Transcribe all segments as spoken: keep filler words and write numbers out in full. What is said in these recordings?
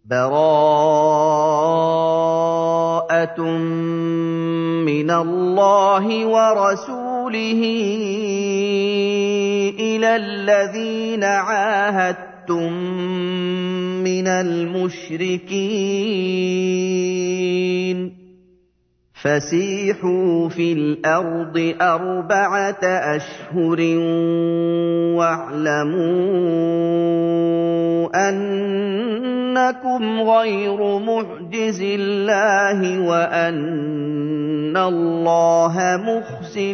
بَرَاءَةٌ مِّنَ اللَّهِ وَرَسُولِهِ إِلَى الَّذِينَ عَاهَدتُّم مِّنَ الْمُشْرِكِينَ فَسِيحُوا فِي الْأَرْضِ أَرْبَعَةَ أَشْهُرٍ وَاعْلَمُوا أَنَّكُمْ غَيْرُ مُعْجِزِي اللَّهِ وَأَنَّ اللَّهَ مُخْزِي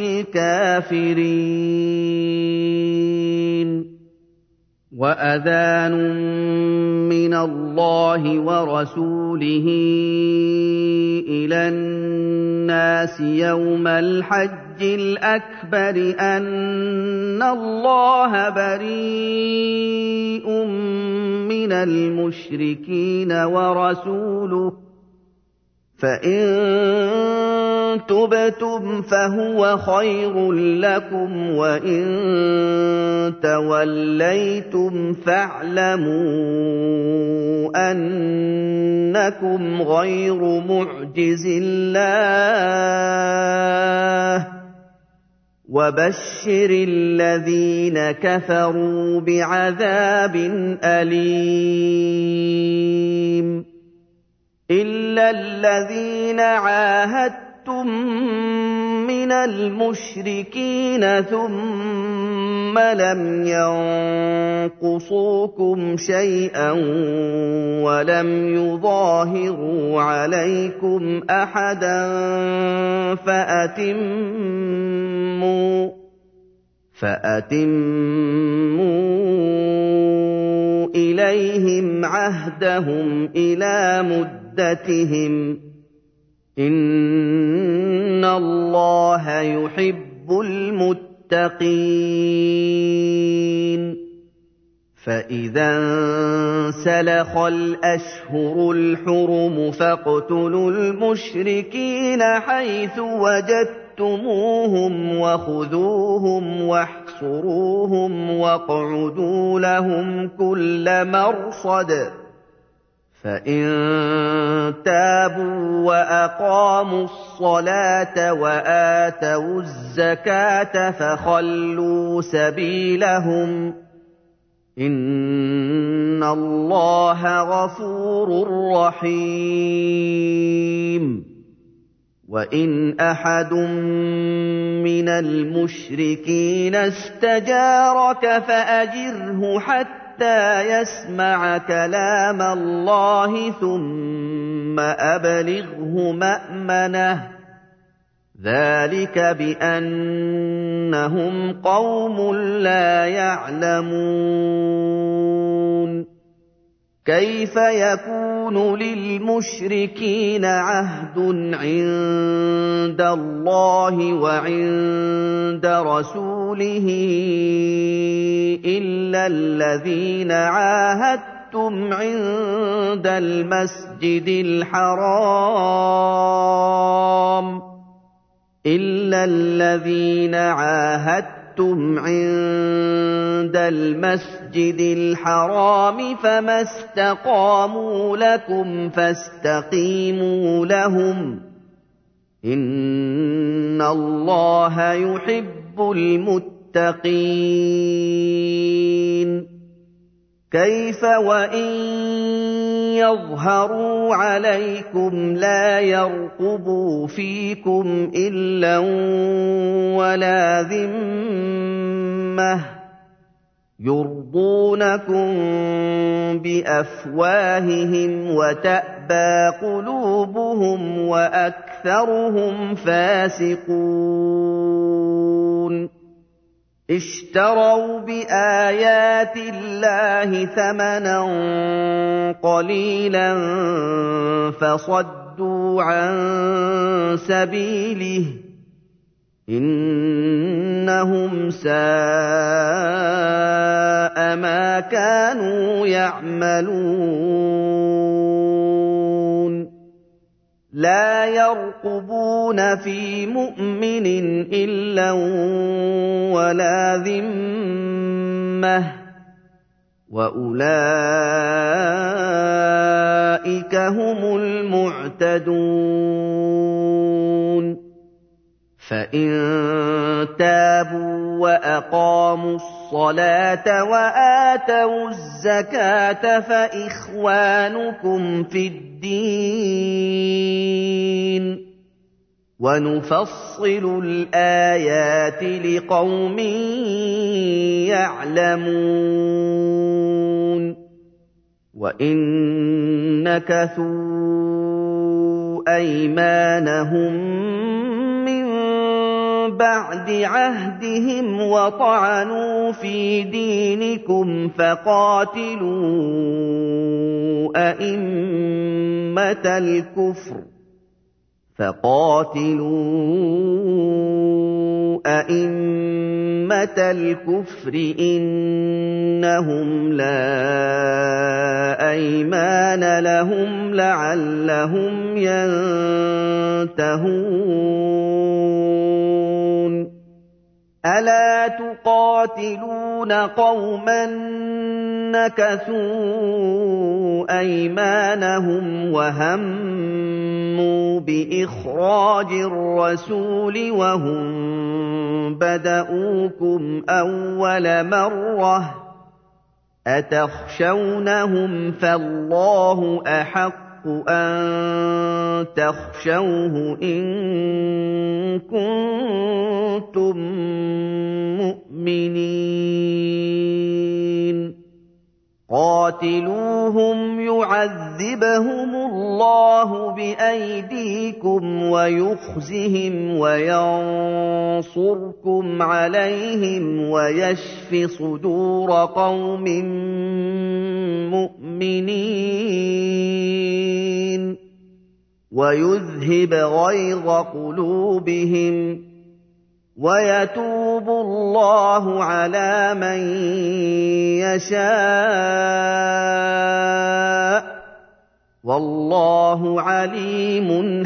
الْكَافِرِينَ وَأَذَانٌ مِّنَ اللَّهِ وَرَسُولِهِ إِلَى النَّاسِ يَوْمَ الْحَجِّ الْأَكْبَرِ أَنَّ اللَّهَ بَرِيءٌ مِّنَ الْمُشْرِكِينَ وَرَسُولُهُ فَإِن تُبْتُمْ فَهُوَ خَيْرٌ لَّكُمْ وَإِن تَوَلَّيْتُمْ فَاعْلَمُوا أَنَّكُمْ غَيْرُ مُعْجِزِي اللَّهِ ۗ وَبَشِّرِ الَّذِينَ كَفَرُوا بِعَذَابٍ أَلِيمٍ إِلَّا الَّذِينَ عَاهَدتُّم مِّنَ الْمُشْرِكِينَ ثُمَّ لَمْ يَنقُصُوكُمْ شَيْئًا وَلَمْ يُظَاهِرُوا عَلَيْكُمْ أَحَدًا فَأَتِمُّوا فَأَتِمُّوا إِلَيْهِمْ عَهْدَهُمْ إِلَىٰ مُدَّتِهِمْ ۚ إِنَّ اللَّهَ يُحِبُّ الْمُتَّقِينَ فَإِذَا انسَلَخَ الْأَشْهُرُ الْحُرُمُ فَاقْتُلُوا الْمُشْرِكِينَ حَيْثُ وَجَدتُّمُوهُمْ وَخُذُوهُمْ وَاحْصُرُوهُمْ وَاقْعُدُوا لَهُمْ كُلَّ مَرْصَدٍ فَإِن تَابُوا وَأَقَامُوا الصَّلَاةَ وَآتَوُا الزَّكَاةَ فَخَلُّوا سَبِيلَهُمْ ۚ إِنَّ اللَّهَ غَفُورٌ رَّحِيمٌ وَإِنْ أَحَدٌ مِّنَ الْمُشْرِكِينَ اسْتَجَارَكَ فَأَجِرْهُ حَتَّىٰ يَسْمَعَ كَلَامَ اللَّهِ ثُمَّ أَبْلِغْهُ مَأْمَنَهُ ۚ ذَٰلِكَ بِأَنَّهُمْ قَوْمٌ لَّا يَعْلَمُونَ كَيْفَ يَكُونُ لِلْمُشْرِكِينَ عَهْدٌ عِندَ اللَّهِ وَعِندَ رَسُولِهِ إِلَّا الَّذِينَ عَاهَدتُّمْ عِندَ الْمَسْجِدِ الْحَرَامِ إِلَّا الَّذِينَ عَاهَدتُّمْ عِندَ الْمَسْجِدِ الْحَرَامِ فَمَا اسْتَقَامُوا لَكُمْ فَاسْتَقِيمُوا لَهُمْ ۚ إِنَّ اللَّهَ يُحِبُّ الْمُتَّقِينَ كَيْفَ وَإِن يَظْهَرُوا عَلَيْكُمْ لَا يَرْقُبُوا فِيكُمْ إِلًّا وَلَا ذِمَّةً ۚ يُرْضُونَكُم بِأَفْوَاهِهِمْ وَتَأْبَىٰ قُلُوبُهُمْ وَأَكْثَرُهُمْ فَاسِقُونَ اشْتَرَوْا بِآيَاتِ اللَّهِ ثَمَنًا قَلِيلًا فَصَدُّوا عَن سَبِيلِهِ ۚ إِنَّهُمْ سَاءَ مَا كَانُوا يَعْمَلُونَ لَا يَرْقُبُونَ فِي مُؤْمِنٍ إِلًّا وَلَا ذِمَّةً، وَأُولَٰئِكَ أُولَٰئِكَ هُمُ الْمُعْتَدُونَ فَإِن تَابُوا وَأَقَامُوا الصَّلَاةَ وَآتَوُا الزَّكَاةَ فَإِخْوَانُكُمْ فِي الدِّينِ وَنُفَصِّلُ الْآيَاتِ لِقَوْمٍ يَعْلَمُونَ وَإِن نَّكَثُوا أَيْمَانَهُم مِّن بَعْدِ عَهْدِهِمْ وَطَعَنُوا فِي دِينِكُمْ فَقَاتِلُوا أَئِمَّةَ الْكُفْرِ فَقَاتِلُوا أَئِمَّةَ الْكُفْرِ إِنَّهُمْ لَا أَيْمَانَ لَهُمْ لَعَلَّهُمْ يَنتَهُونَ أَلَا تُقَاتِلُونَ قَوْمًا نَّكَثُوا أَيْمَانَهُمْ وَهَمُّوا بِإِخْرَاجِ الرَّسُولِ وَهُم بَدَءُوكُمْ أَوَّلَ مَرَّةٍ أَتَخْشَوْنَهُمْ فَاللَّهُ أَحَقُّ أَن تَخْشَوْهُ إِن كُنتُم مُّؤْمِنِينَ قَاتِلُوهُمْ يُعَذِّبْهُمُ اللَّهُ بِأَيْدِيكُمْ وَيُخْزِهِمْ وَيَنصُرْكُمْ عَلَيْهِمْ وَيَشْفِ صُدُورَ قَوْمٍ مُّؤْمِنِينَ وَيُذْهِبْ غَيْظَ قُلُوبِهِمْ وَيَتُوبُ اللَّهُ عَلَىٰ مَن يَشَاءُ وَاللَّهُ عَلِيمٌ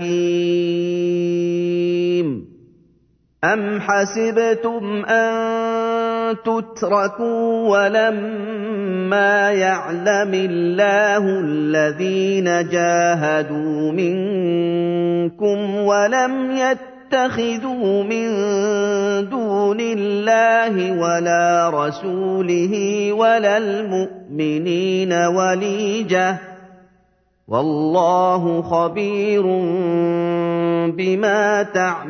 حَكِيمٌ أَمْ حَسِبْتُمْ أَن تُتْرَكُوا وَلَمَّا يَعْلَمِ اللَّهُ الَّذِينَ جَاهَدُوا مِنكُمْ وَلَمْ يَتَّخِذُوا مِن دُونِ اللَّهِ وَلَا رَسُولِهِ وَلَا الْمُؤْمِنِينَ وَلِيجَةً وَاللَّهُ خَبِيرٌ بِمَا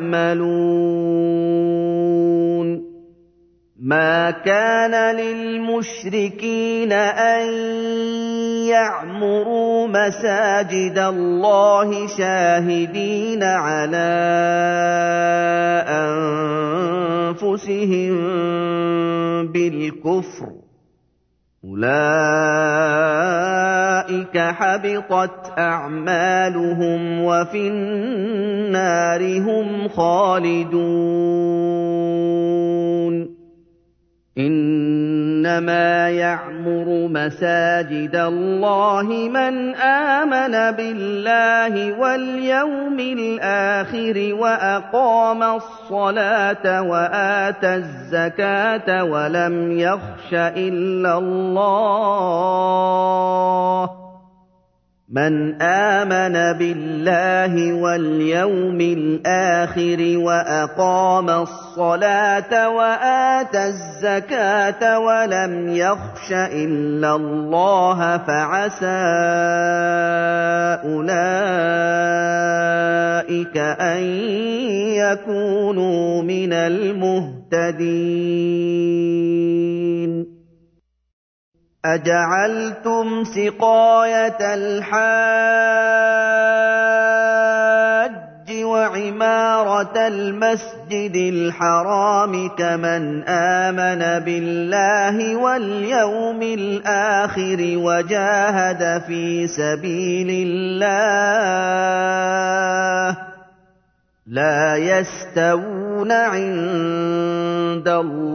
تَعْمَلُونَ مَا كَانَ لِلْمُشْرِكِينَ أَن يَعْمُرُوا مَسَاجِدَ اللَّهِ شَاهِدِينَ عَلَىٰ أَنفُسِهِم بِالْكُفْرِ أُولَٰئِكَ حَبِطَتْ أَعْمَالُهُمْ وَفِي النَّارِ هُمْ خَالِدُونَ إِنَّمَا يَعْمُرُ مَسَاجِدَ اللَّهِ مَنْ آمَنَ بِاللَّهِ وَالْيَوْمِ الْآخِرِ وَأَقَامَ الصَّلَاةَ وَآتَى الزَّكَاةَ وَلَمْ يَخْشَ إِلَّا اللَّهَ مَنْ آمَنَ بِاللَّهِ وَالْيَوْمِ الْآخِرِ وَأَقَامَ الصَّلَاةَ وَآتَى الزَّكَاةَ وَلَمْ يَخْشَ إِلَّا اللَّهَ فَعَسَىٰ أُولَٰئِكَ أَن يَكُونُوا مِنَ الْمُهْتَدِينَ أَجَعَلْتُمْ سِقَايَةَ الْحَاجِّ وَعِمَارَةَ الْمَسْجِدِ الْحَرَامِ كَمَنْ آمَنَ بِاللَّهِ وَالْيَوْمِ الْآخِرِ وَجَاهَدَ فِي سَبِيلِ اللَّهِ لَا يَسْتَوُونَ عِندَ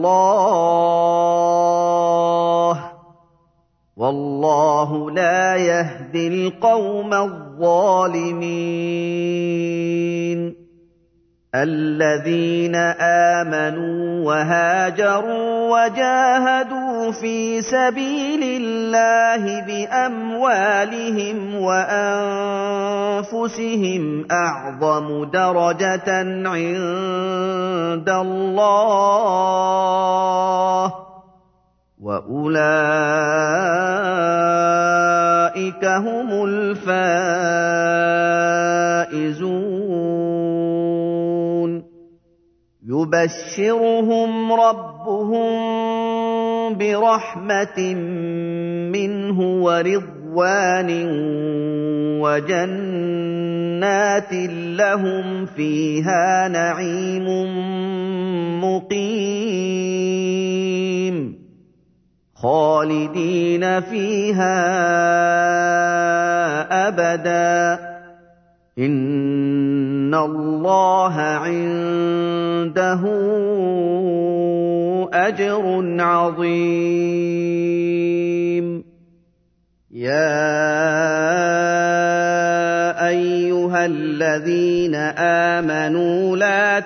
اللَّهِ وَاللَّهُ لَا يَهْدِي الْقَوْمَ الظَّالِمِينَ الَّذِينَ آمَنُوا وَهَاجَرُوا وَجَاهَدُوا فِي سَبِيلِ اللَّهِ بِأَمْوَالِهِمْ وَأَنفُسِهِمْ أَعْظَمُ دَرَجَةً عِندَ اللَّهِ ۚ وَأُولَٰئِكَ هُمُ الْفَائِزُونَ. يُبَشِّرُهُمْ رَبُّهُم بِرَحْمَةٍ مِّنْهُ وَرِضْوَانٍ وَجَنَّاتٍ لَّهُمْ فِيهَا نَعِيمٌ مُّقِيمٌ خَالِدِينَ فِيهَا أَبَدًا ۚ إِنَّ اللَّهَ عِندَهُ أَجْرٌ عَظِيمٌ. يَا أَيُّهَا الَّذِينَ آمَنُوا لَا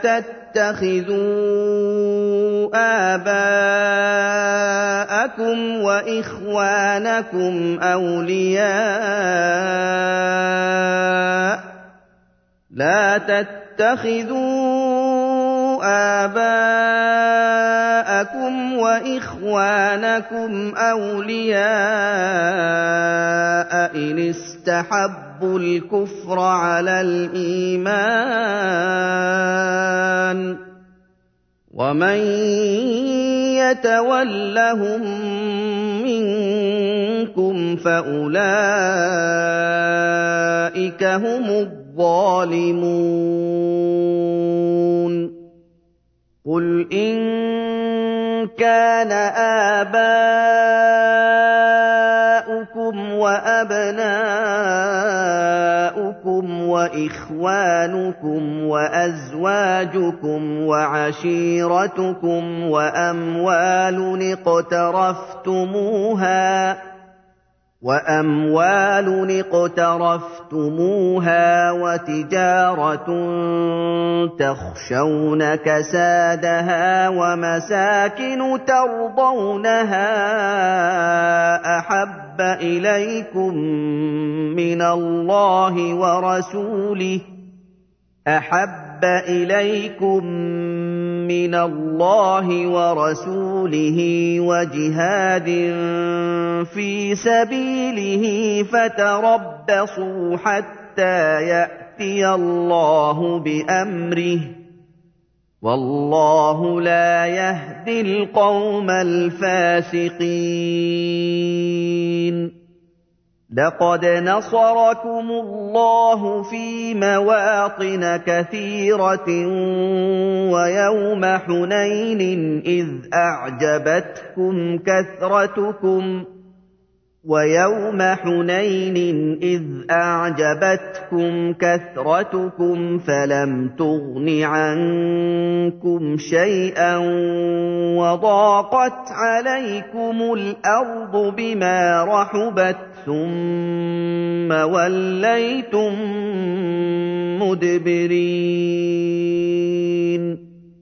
تَتَّخِذُوا آبَاءَكُمْ وَإِخْوَانَكُمْ أَوْلِيَاءَ لا تَتَّخِذُوا آبَاءَكُمْ وَإِخْوَانَكُمْ أَوْلِيَاءَ إِنِ اسْتَحَبُّوا الْكُفْرَ عَلَى الْإِيمَانِ ۚ وَمَن يَتَوَلَّهُم مِّنكُمْ فَأُولَٰئِكَ هُمُ الظَّالِمُونَ. قُلْ إِن كَانَ آبَاؤُكُمْ وَأَبْنَاؤُكُمْ وَإِخْوَانُكُمْ وَأَزْوَاجُكُمْ وَعَشِيرَتُكُمْ وَأَمْوَالٌ اقْتَرَفْتُمُوهَا وَأَمْوَالٌ اقْتَرَفْتُمُوهَا وَتِجَارَةٌ تَخْشَوْنَ كَسَادَهَا وَمَسَاكِنُ تَرْضَوْنَهَا أَحَبَّ إِلَيْكُم مِّنَ اللَّهِ وَرَسُولِهِ أَحَبَّ إِلَيْكُم مِّنَ اللَّهِ وَرَسُولِهِ وَجِهَادٍ فِي سَبِيلِهِ فَتَرَبَّصُوا حَتَّىٰ يَأْتِيَ اللَّهُ بِأَمْرِهِ ۗ وَاللَّهُ لَا يَهْدِي الْقَوْمَ الْفَاسِقِينَ. لَقَدْ نَصَرَكُمُ اللَّهُ فِي مَوَاطِنَ كَثِيرَةٍ وَيَوْمَ حُنَيْنٍ إِذْ أَعْجَبَتْكُمْ كَثْرَتُكُمْ وَيَوْمَ حُنَيْنٍ إِذْ أَعْجَبَتْكُمْ كَثْرَتُكُمْ فَلَمْ تُغْنِ عَنكُمْ شَيْئًا وَضَاقَتْ عَلَيْكُمُ الْأَرْضُ بِمَا رَحُبَتْ ثُمَّ وَلَّيْتُم مُّدْبِرِينَ.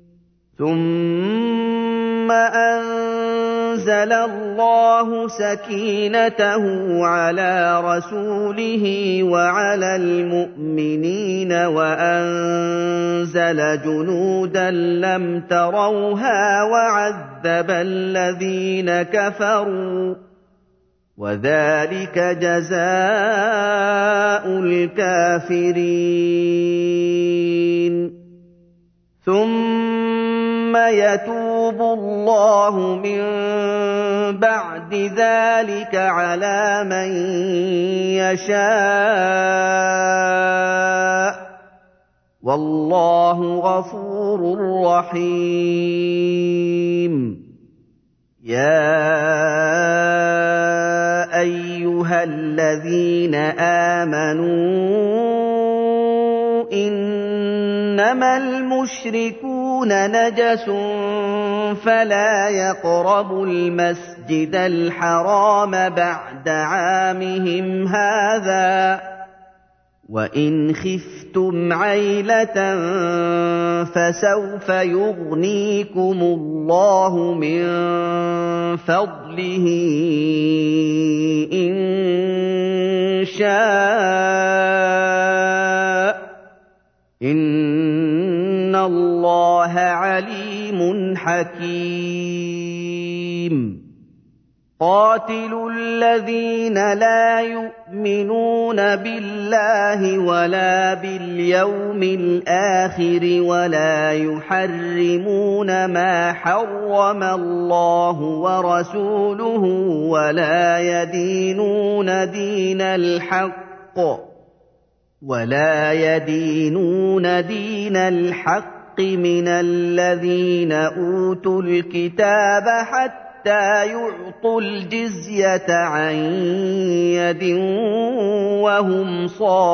ثُمَّ أَنزَلَ اللَّهُ سَكِينَتَهُ عَلَىٰ رَسُولِهِ وَعَلَى الْمُؤْمِنِينَ وَأَنزَلَ جُنُودًا لَّمْ تَرَوْهَا وَعَذَّبَ الَّذِينَ كَفَرُوا ۚ وَذَٰلِكَ جَزَاءُ الْكَافِرِينَ. ثُمَّ يَتُوبُ اللَّهُ مِن بَعْدِ ذَٰلِكَ عَلَىٰ مَن يَشَاءُ ۗ وَاللَّهُ غَفُورٌ رَّحِيمٌ. يَا أَيُّهَا الَّذِينَ آمَنُوا إِنَّمَا الْمُشْرِكُونَ نَجَسٌ فَلَا يَقْرَبُوا الْمَسْجِدَ الْحَرَامَ بَعْدَ عَامِهِمْ هَٰذَا ۚ وَإِنْ خِفْتُمْ عَيْلَةً فَسَوْفَ يُغْنِيكُمُ اللَّهُ مِنْ فَضْلِهِ إِنْ شَاءَ ۚ إِنَّ اللَّهَ عَلِيمٌ حَكِيمٌ. قَاتِلُوا الَّذِينَ لَا يُؤْمِنُونَ بِاللَّهِ وَلَا بِالْيَوْمِ الْآخِرِ وَلَا يُحَرِّمُونَ مَا حَرَّمَ اللَّهُ وَرَسُولُهُ وَلَا يَدِينُونَ دِينَ الْحَقِّ وَلَا يَدِينُونَ دِينَ الْحَقِّ مِنَ الَّذِينَ أُوتُوا الْكِتَابَ حَتَّىٰ حَتَّىٰ يُعْطُوا الْجِزْيَةَ عَن يَدٍ وَهُمْ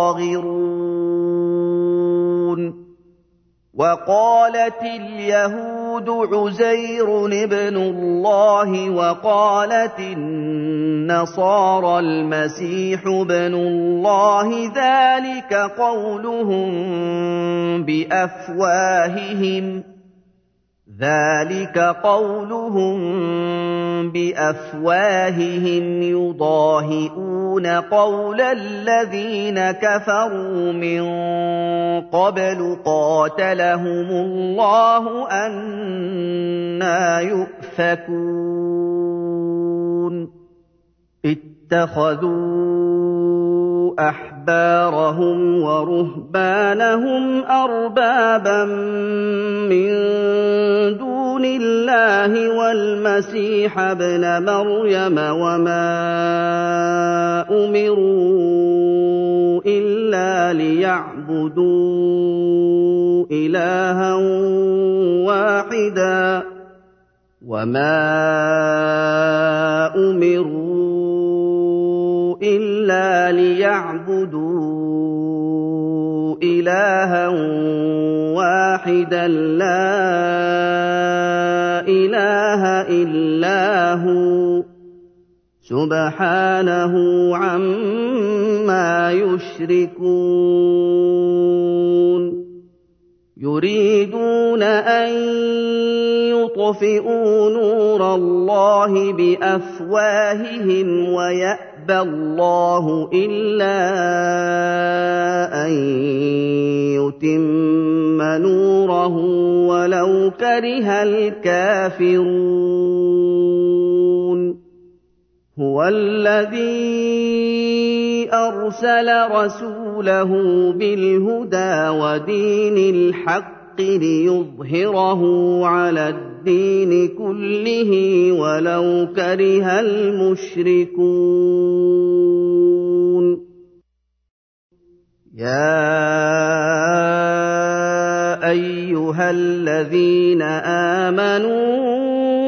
صَاغِرُونَ. وَقَالَتِ الْيَهُودُ عُزَيْرٌ ابْنُ اللَّهِ وَقَالَتِ النَّصَارَى الْمَسِيحُ ابْنُ اللَّهِ ذَٰلِكَ قَوْلُهُم بِأَفْوَاهِهِمْ ذَٰلِكَ قَوْلُهُم بِأَفْوَاهِهِمْ يُضَاهِئُونَ قَوْلَ الَّذِينَ كَفَرُوا مِن قَبْلُ قَاتَلَهُمُ اللَّهُ أَنَّىٰ يُؤْفَكُونَ. اتَّخَذُوا أَحْبَارَهُمْ وَرُهْبَانَهُمْ أَرْبَابًا مِّن دُونِ اللَّهِ وَالْمَسِيحَ ابْنَ مَرْيَمَ وَمَا أُمِرُوا إِلَّا لِيَعْبُدُوا إِلَٰهًا وَاحِدًا وَمَا أُمِرُوا إِلَّا لِيَعْبُدُوا إِلَٰهًا وَاحِدًا لَّا إِلَٰهَ إِلَّا هُوَ سُبْحَانَهُ عَمَّا يُشْرِكُونَ. يُرِيدُونَ أَن يُطْفِئُوا نُورَ اللَّهِ بِأَفْوَاهِهِمْ وَيَأْبَى اللَّهُ إِلَّا أَن يُتِمَّ نُورَهُ وَلَوْ كَرِهَ الْكَافِرُونَ. هُوَ الَّذِي أَرْسَلَ رَسُولَهُ بِالْهُدَىٰ وَدِينِ الْحَقِّ لِيُظْهِرَهُ عَلَى الدِّينِ كُلِّهِ وَلَوْ كَرِهَ الْمُشْرِكُونَ. يَا أَيُّهَا الَّذِينَ آمَنُوا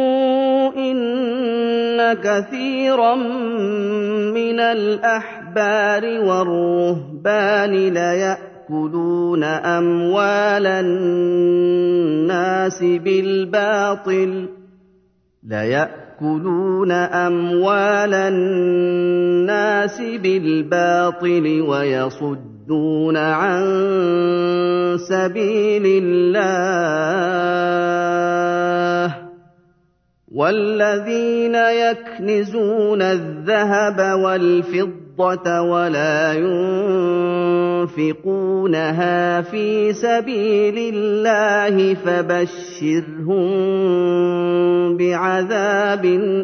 إِنَّ كَثِيرًا مِّنَ الْأَحْبَارِ وَالرُّهْبَانِ لَيَأْكُلُونَ أَمْوَالَ النَّاسِ بِالْبَاطِلِ لَيَأْكُلُونَ أَمْوَالَ النَّاسِ بِالْبَاطِلِ وَيَصُدُّونَ عَن سَبِيلِ اللَّهِ. وَالَّذِينَ يَكْنِزُونَ الذَّهَبَ وَالْفِضَّةَ وَلَا يُنفِقُونَهَا فِي سَبِيلِ اللَّهِ فَبَشِّرْهُم بِعَذَابٍ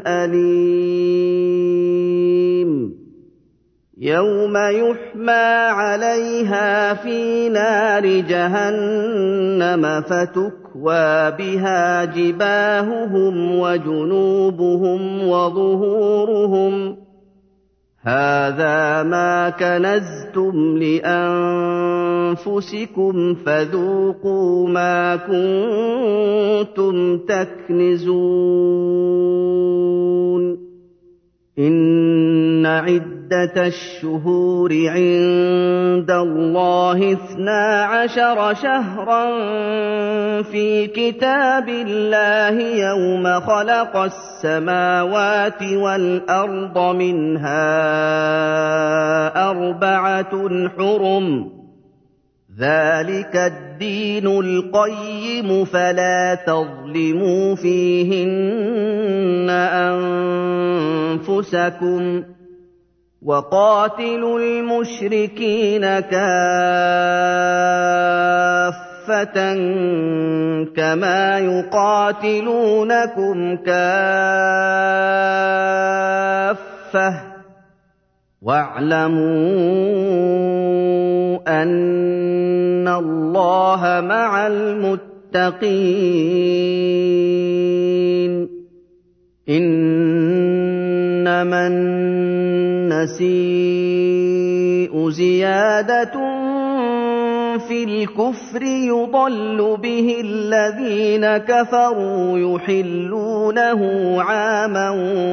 أَلِيمٍ. يَوْمَ يُحْمَىٰ عَلَيْهَا فِي نَارِ جَهَنَّمَ فَتُكْوَىٰ بِهَا جِبَاهُهُمْ وَجُنُوبُهُمْ وَظُهُورُهُمْ هَٰذَا مَا كَنَزْتُمْ لِأَنفُسِكُمْ فَذُوقُوا مَا كُنتُمْ تَكْنِزُونَ. إِنَّ عِدَّةَ عِدَّةَ الشُّهُورِ عِندَ اللَّهِ اثْنَا عَشَرَ شَهْرًا فِي كِتَابِ اللَّهِ يَوْمَ خَلَقَ السَّمَاوَاتِ وَالْأَرْضَ مِنْهَا أَرْبَعَةٌ حُرُمٌ ۚ ذَٰلِكَ الدِّينُ الْقَيِّمُ فَلَا تَظْلِمُوا فِيهِنَّ أَنفُسَكُمْ ۚ وَقَاتِلُوا الْمُشْرِكِينَ كَافَّةً كَمَا يُقَاتِلُونَكُمْ كَافَّةً ۚ وَاعْلَمُوا أَنَّ اللَّهَ مَعَ الْمُتَّقِينَ إِنَّمَا النَّسِيءُ زِيَادَةٌ فِي الْكُفْرِ يُضَلُّ بِهِ الَّذِينَ كَفَرُوا يُحِلُّونَهُ عَامًا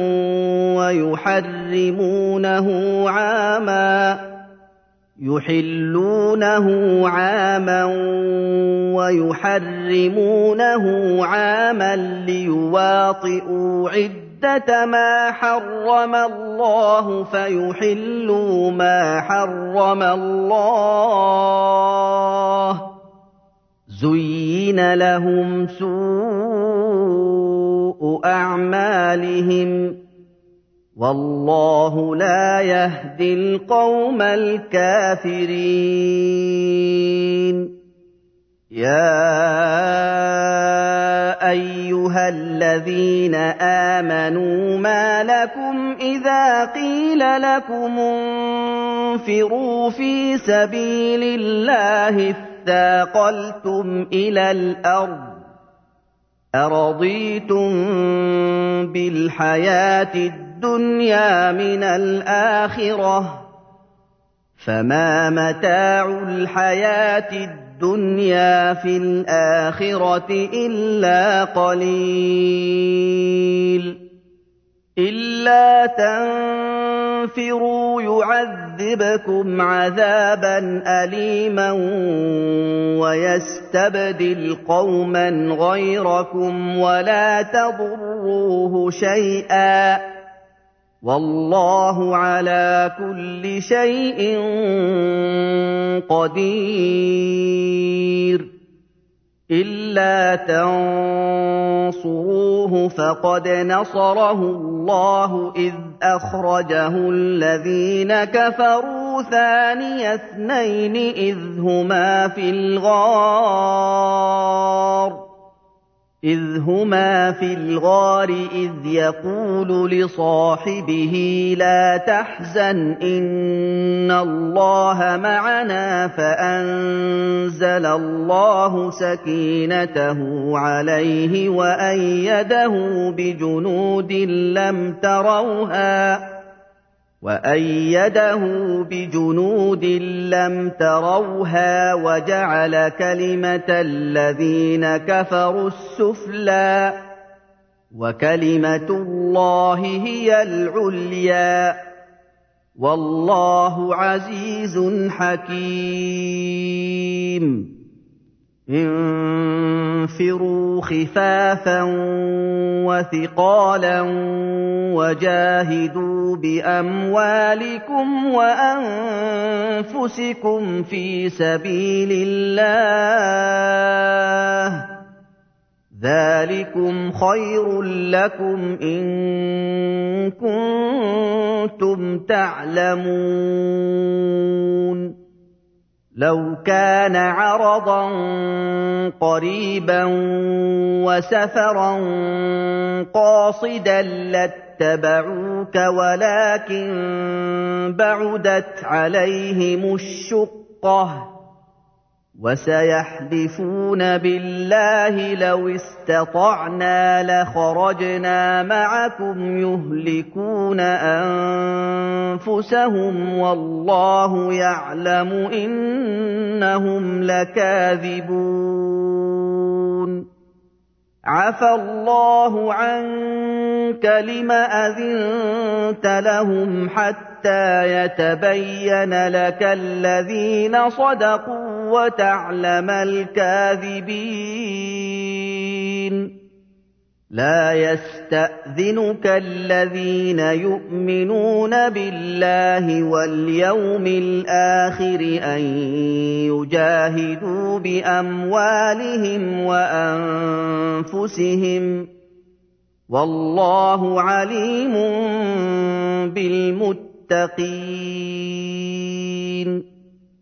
وَيُحَرِّمُونَهُ عَامًا يُحِلُّونَهُ عَامًا وَيُحَرِّمُونَهُ عَامًا لِّيُوَاطِئُوا عِدَّةَ مَا حَرَّمَ اللَّهُ فَيُحِلُّوا مَا حَرَّمَ اللَّهُ ۚ زُيِّنَ لَهُمْ سُوءُ أَعْمَالِهِمْ ۗ وَاللَّهُ لَا يَهْدِي الْقَوْمَ الْكَافِرِينَ يَا أَيُّهَا الَّذِينَ آمَنُوا مَا لَكُمْ إِذَا قِيلَ لَكُمُ انفِرُوا فِي سَبِيلِ اللَّهِ اثَّاقَلْتُمْ إِلَى الْأَرْضِ أَرَضِيتُم بِالْحَيَاةِ الدُّنْيَا مِنَ الْآخِرَةِ ۚ فَمَا مَتَاعُ الْحَيَاةِ الدُّنْيَا فِي الْآخِرَةِ إِلَّا قَلِيلٌ إِلَّا تَنفِرُوا يُعَذِّبْكُمْ عَذَابًا أَلِيمًا وَيَسْتَبْدِلْ قَوْمًا غَيْرَكُمْ وَلَا تَضُرُّوهُ شَيْئًا ۗ وَاللَّهُ عَلَىٰ كُلِّ شَيْءٍ قَدِيرٌ إِلَّا تَنصُرُوهُ فَقَدْ نَصَرَهُ اللَّهُ إِذْ أَخْرَجَهُ الَّذِينَ كَفَرُوا ثَانِيَ اثْنَيْنِ إِذْ هُمَا فِي الْغَارِ إِذْ هُمَا فِي الْغَارِ إِذْ يَقُولُ لِصَاحِبِهِ لَا تَحْزَنْ إِنَّ اللَّهَ مَعَنَا فَأَنزَلَ اللَّهُ سَكِينَتَهُ عَلَيْهِ وَأَيَّدَهُ بِجُنُودٍ لَّمْ تَرَوْهَا وَأَيَّدَهُ بِجُنُودٍ لَّمْ تَرَوْهَا وَجَعَلَ كَلِمَةَ الَّذِينَ كَفَرُوا السُّفْلَىٰ ۗ وَكَلِمَةُ اللَّهِ هِيَ الْعُلْيَا ۗ وَاللَّهُ عَزِيزٌ حَكِيمٌ انفِرُوا خِفَافًا وَثِقَالًا وَجَاهِدُوا بِأَمْوَالِكُمْ وَأَنفُسِكُمْ فِي سَبِيلِ اللَّهِ ۚ ذَٰلِكُمْ خَيْرٌ لَّكُمْ إِن كُنتُمْ تَعْلَمُونَ لَوْ كَانَ عَرَضًا قَرِيبًا وَسَفَرًا قَاصِدًا لَّاتَّبَعُوكَ وَلَٰكِن بَعُدَتْ عَلَيْهِمُ الشُّقَّةُ وَسَيَحْلِفُونَ بِاللَّهِ لَوِ اسْتَطَعْنَا لَخَرَجْنَا مَعَكُمْ يُهْلِكُونَ أَنفُسَهُمْ وَاللَّهُ يَعْلَمُ إِنَّهُمْ لَكَاذِبُونَ عَفَا اللَّهُ عَنكَ لِمَ أَذِنتَ لَهُمْ حَتَّىٰ يَتَبَيَّنَ لَكَ الَّذِينَ صَدَقُوا وَتَعْلَمَ الْكَاذِبِينَ لَا يَسْتَأْذِنُكَ الَّذِينَ يُؤْمِنُونَ بِاللَّهِ وَالْيَوْمِ الْآخِرِ أَن يُجَاهِدُوا بِأَمْوَالِهِمْ وَأَنفُسِهِمْ ۗ وَاللَّهُ عَلِيمٌ بِالْمُتَّقِينَ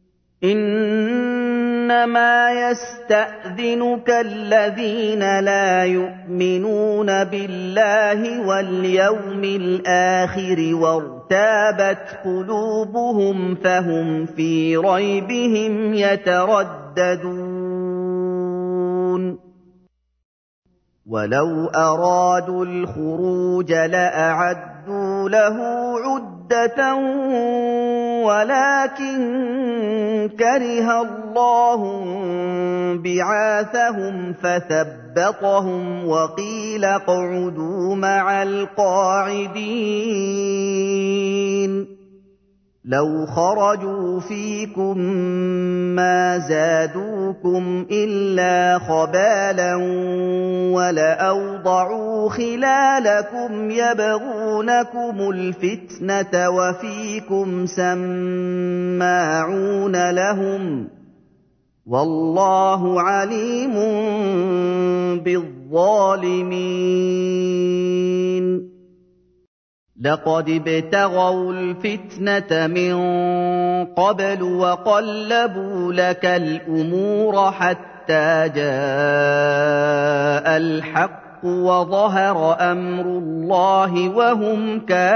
إِنَّمَا يَسْتَأْذِنُكَ الَّذِينَ لَا يُؤْمِنُونَ بِاللَّهِ وَالْيَوْمِ الْآخِرِ وَارْتَابَتْ قُلُوبُهُمْ فَهُمْ فِي رَيْبِهِمْ يَتَرَدَّدُونَ وَلَوْ أَرَادُوا الْخُرُوجَ لَأَعَدُّوا لَهُ عُدَّةً وَلَٰكِن كَرِهَ اللَّهُ انبِعَاثَهُمْ فَثَبَّطَهُمْ وَقِيلَ اقْعُدُوا مَعَ الْقَاعِدِينَ لَوْ خَرَجُوا فِيكُم مَّا زَادُوكُمْ إِلَّا خَبَالًا وَلَأَوْضَعُوا خِلَالَكُمْ يَبْغُونَكُمُ الْفِتْنَةَ وَفِيكُمْ سَمَّاعُونَ لَهُمْ ۗ وَاللَّهُ عَلِيمٌ بِالظَّالِمِينَ لَقَدِ ابْتَغَوُا الْفِتْنَةَ مِن قَبْلُ وَقَلَّبُوا لَكَ الْأُمُورَ حَتَّىٰ جَاءَ الْحَقُّ وَظَهَرَ أَمْرُ اللَّهِ وَهُمْ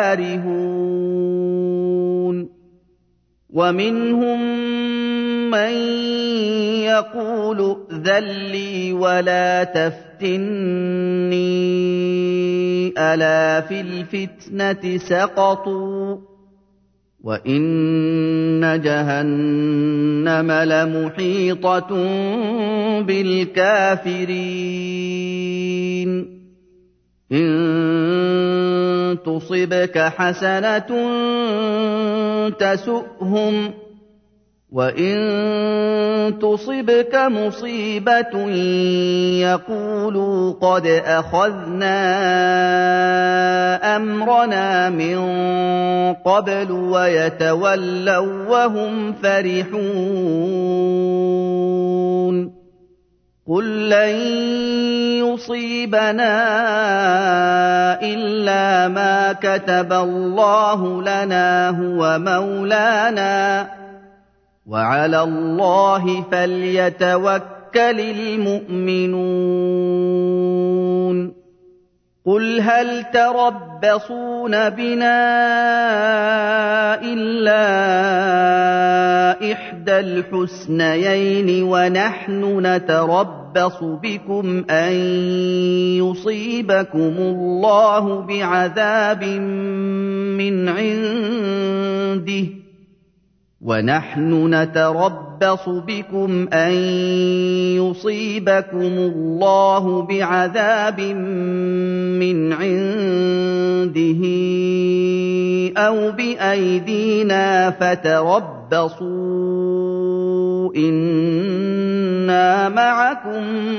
كَارِهُونَ وَمِنْهُم مَّن يَقُولُ ائْذَن لِّي وَلَا تَفْتِنِّي أَلَا فِي الْفِتْنَةِ سَقَطُوا وَإِنَّ جَهَنَّمَ لَمُحِيطَةٌ بِالْكَافِرِينَ إِن تُصِبْكَ حَسَنَةٌ تَسُؤْهُمْ وَإِن تُصِبْكَ مُصِيبَةٌ يَقُولُوا قَدْ أَخَذْنَا أَمْرَنَا مِن قَبْلُ وَيَتَوَلَّوا وَّهُمْ فَرِحُونَ قُل لَّن يُصِيبَنَا إِلَّا مَا كَتَبَ اللَّهُ لَنَا هُوَ مَوْلَانَا وَعَلَى اللَّهِ فَلْيَتَوَكَّلِ الْمُؤْمِنُونَ قُلْ هَلْ تَرَبَّصُونَ بِنَا إِلَّا إِحْدَى الْحُسْنَيَيْنِ وَنَحْنُ نَتَرَبَّصُ بِكُمْ أَن يُصِيبَكُمُ اللَّهُ بِعَذَابٍ مِّنْ عِندِهِ وَنَحْنُ نَتَرَبَّصُ بِكُمْ أَن يُصِيبَكُمُ اللَّهُ بِعَذَابٍ مِّنْ عِندِهِ أَوْ بِأَيْدِينَا فَتَرَبَّصُوا إِنَّا مَعَكُم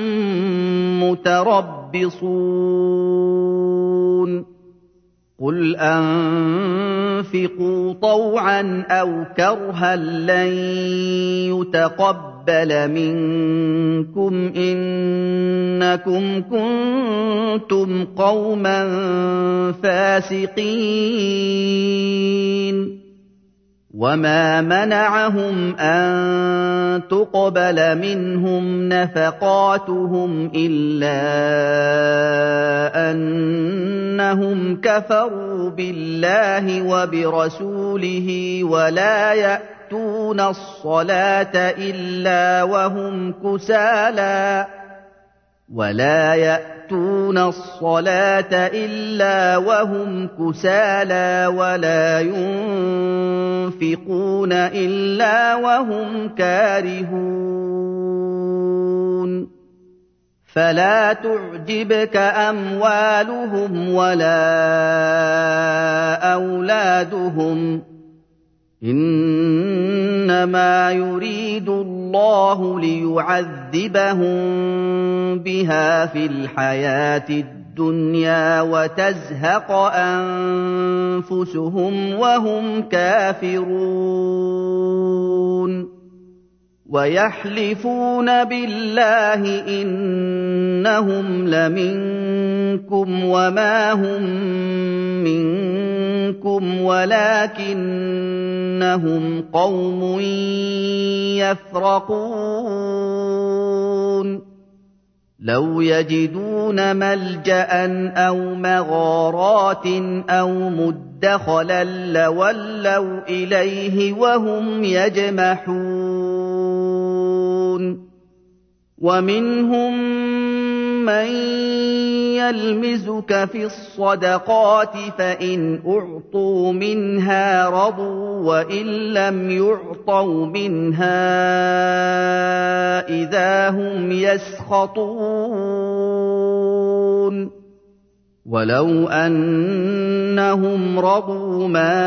مُّتَرَبِّصُونَ قُلْ أَنفِقُوا طَوْعًا أَوْ كَرْهًا لَّن يُتَقَبَّلَ مِنكُمْ إِنَّكُمْ كُنتُمْ قَوْمًا فَاسِقِينَ وَمَا مَنَعَهُمْ أَن تُقْبَلَ مِنْهُمْ نَفَقَاتُهُمْ إِلَّا أَنَّهُمْ كَفَرُوا بِاللَّهِ وَبِرَسُولِهِ وَلَا يَأْتُونَ الصَّلَاةَ إِلَّا وَهُمْ كُسَالَىٰ وَلَا يَأْتُونَ الصَّلَاةَ إِلَّا وَهُمْ كُسَالَىٰ وَلَا يُنفِقُونَ إِلَّا وَهُمْ كَارِهُونَ فلا تعجبك أموالهم ولا أولادهم إنما يريد الله ليعذبهم بها في الحياة الدنيا وتزهق أنفسهم وهم كافرون ويحلفون بالله إنهم لمنكم وما هم منكم ولكنهم قوم يفرقون لو يجدون ملجأ أو مغارات أو مدخلا لولوا إليه وهم يجمحون ومنهم من يلمزك في الصدقات فإن أعطوا منها رضوا وإن لم يعطوا منها إذا هم يسخطون ولو أنهم رضوا ما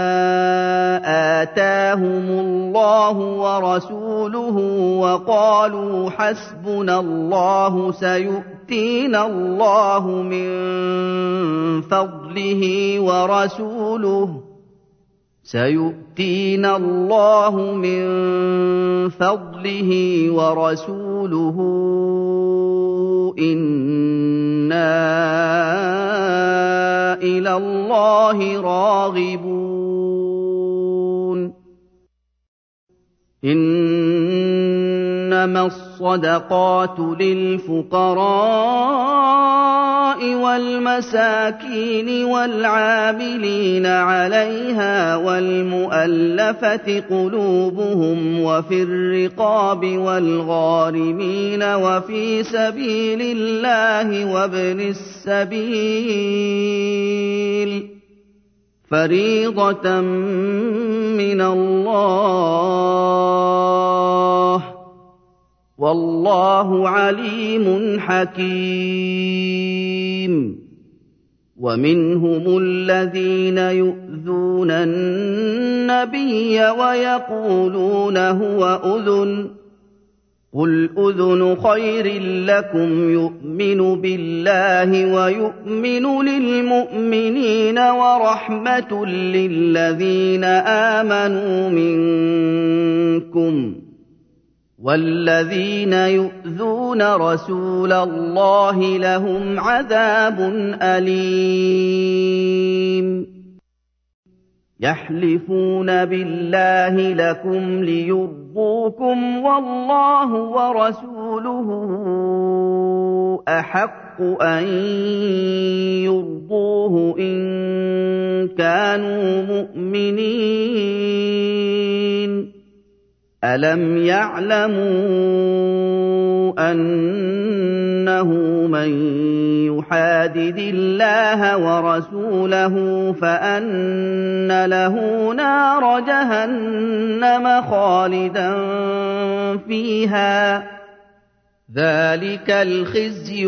آتاهم الله ورسوله وقالوا حسبنا الله سيؤتينا الله من فضله ورسوله سيؤتينا الله من فضله ورسوله إنا إلى الله راغبون إنما الصدقات للفقراء والمساكين والعاملين عليها والمؤلفة قلوبهم وفي الرقاب والغارمين وفي سبيل الله وابن السبيل فريضة من الله والله عليم حكيم ومنهم الذين يؤذون النبي ويقولون هو أذن قل أذن خير لكم يؤمن بالله ويؤمن للمؤمنين ورحمة للذين آمنوا منكم والذين يؤذون رسول الله لهم عذاب أليم يحلفون بالله لكم ليرضوكم والله ورسوله أحق أن يرضوه إن كانوا مؤمنين ألم يعلموا أنه من يحادد الله ورسوله فأن له نار جهنم خالدا فيها ذلك الخزي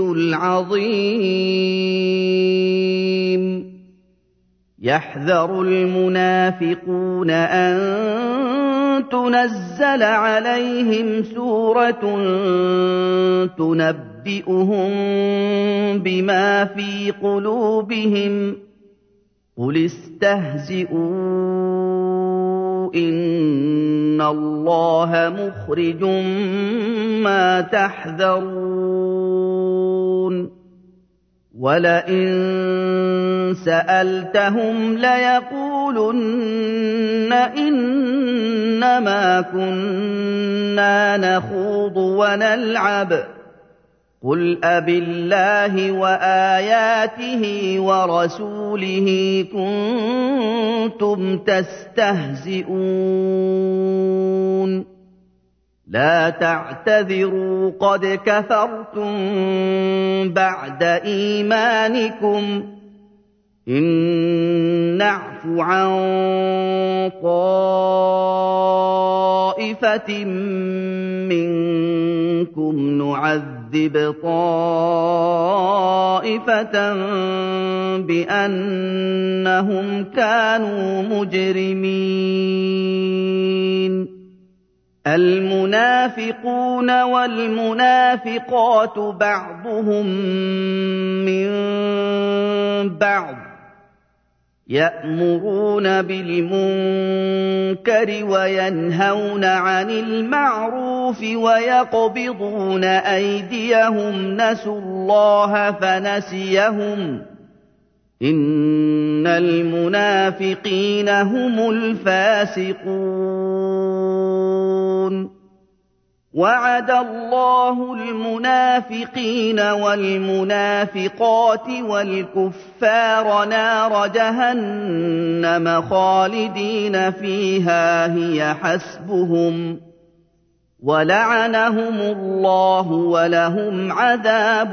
العظيم يحذر المنافقون أن تنزل عليهم سورة تنبئهم بما في قلوبهم قل استهزئوا إن الله مخرج ما تحذرون وَلَئِن سَأَلْتَهُمْ لَيَقُولُنَّ إِنَّمَا كُنَّا نَخُوضُ وَنَلْعَبُ ۚ قُلْ أَبِاللَّهِ وَآيَاتِهِ وَرَسُولِهِ كُنتُمْ تَسْتَهْزِئُونَ لَا تَعْتَذِرُوا قَدْ كَفَرْتُم بَعْدَ إِيمَانِكُمْ إِن نَّعْفُ عَن طَائِفَةٍ مِّنكُمْ مِنكُمْ نُعَذِّبْ طَائِفَةً بِأَنَّهُمْ كَانُوا مُجْرِمِينَ الْمُنَافِقُونَ وَالْمُنَافِقَاتُ بَعْضُهُم مِّن بَعْضٍ يَأْمُرُونَ بِالْمُنكَرِ وَيَنْهَوْنَ عَنِ الْمَعْرُوفِ وَيَقْبِضُونَ أَيْدِيَهُمْ نَسُوا اللَّهَ فَنَسِيَهُمْ ۗ إِنَّ الْمُنَافِقِينَ هُمُ الْفَاسِقُونَ وَعَدَ اللَّهُ الْمُنَافِقِينَ وَالْمُنَافِقَاتِ وَالْكُفَّارَ نَارَ جَهَنَّمَ خَالِدِينَ فِيهَا هِيَ حَسْبُهُمْ ۖ وَلَعَنَهُمُ اللَّهُ وَلَهُمْ عَذَابٌ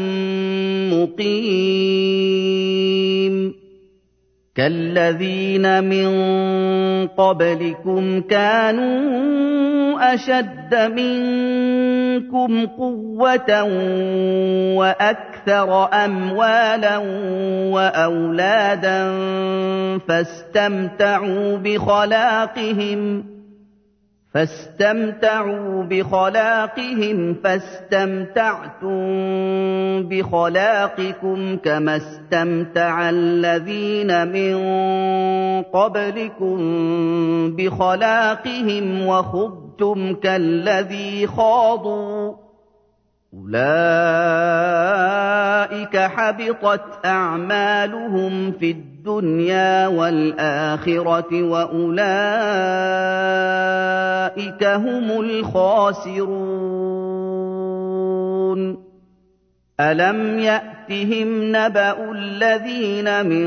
مُّقِيمٌ كَالَّذِينَ مِن قَبْلِكُمْ كَانُوا أَشَدَّ مِنكُمْ قُوَّةً وَأَكْثَرَ أَمْوَالًا وَأَوْلَادًا فَاسْتَمْتَعُوا بِخَلَاقِهِمْ فاستمتعوا بخلاقهم فاستمتعتم بخلاقكم كما استمتع الذين من قبلكم بخلاقهم وخضتم كالذي خاضوا أولئك حبطت أعمالهم في الدنيا والآخرة وأولئك هم الخاسرون ألم يأتهم نبأ الذين من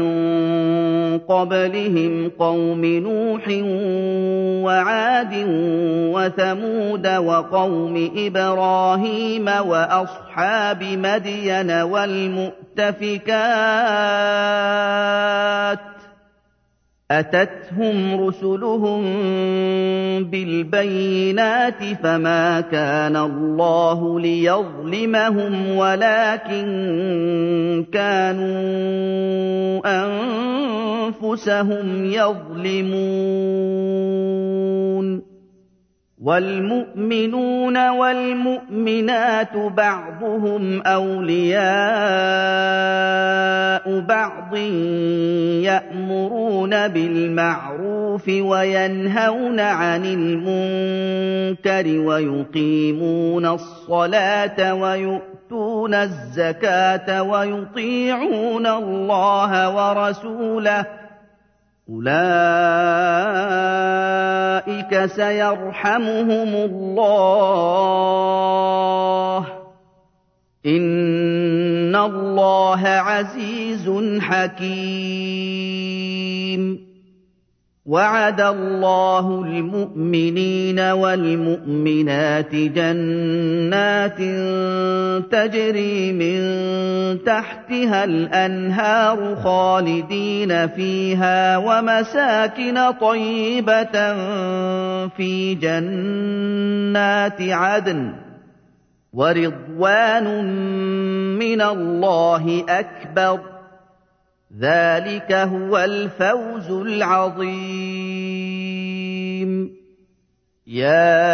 قبلهم قوم نوح وعاد وثمود وقوم إبراهيم وأصحاب مدين والمؤتفكات أتتهم رسلهم بالبينات فما كان الله ليظلمهم ولكن كانوا أنفسهم يظلمون وَالْمُؤْمِنُونَ وَالْمُؤْمِنَاتُ بَعْضُهُمْ أَوْلِيَاءُ بَعْضٍ يَأْمُرُونَ بِالْمَعْرُوفِ وَيَنْهَوْنَ عَنِ الْمُنكَرِ وَيُقِيمُونَ الصَّلَاةَ وَيُؤْتُونَ الزَّكَاةَ وَيُطِيعُونَ اللَّهَ وَرَسُولَهُ أُولَٰئِكَ سَيَرْحَمُهُمُ اللَّهُ ۗ إِنَّ اللَّهَ عَزِيزٌ حَكِيمٌ وَعَدَ اللَّهُ الْمُؤْمِنِينَ وَالْمُؤْمِنَاتِ جَنَّاتٍ تَجْرِي مِن تَحْتِهَا الْأَنْهَارُ خَالِدِينَ فِيهَا وَمَسَاكِنَ طَيِّبَةً فِي جَنَّاتِ عَدْنٍ وَرِضْوَانٌ مِّنَ اللَّهِ أَكْبَرُ ۚ ذَٰلِكَ هُوَ الْفَوْزُ الْعَظِيمُ يَا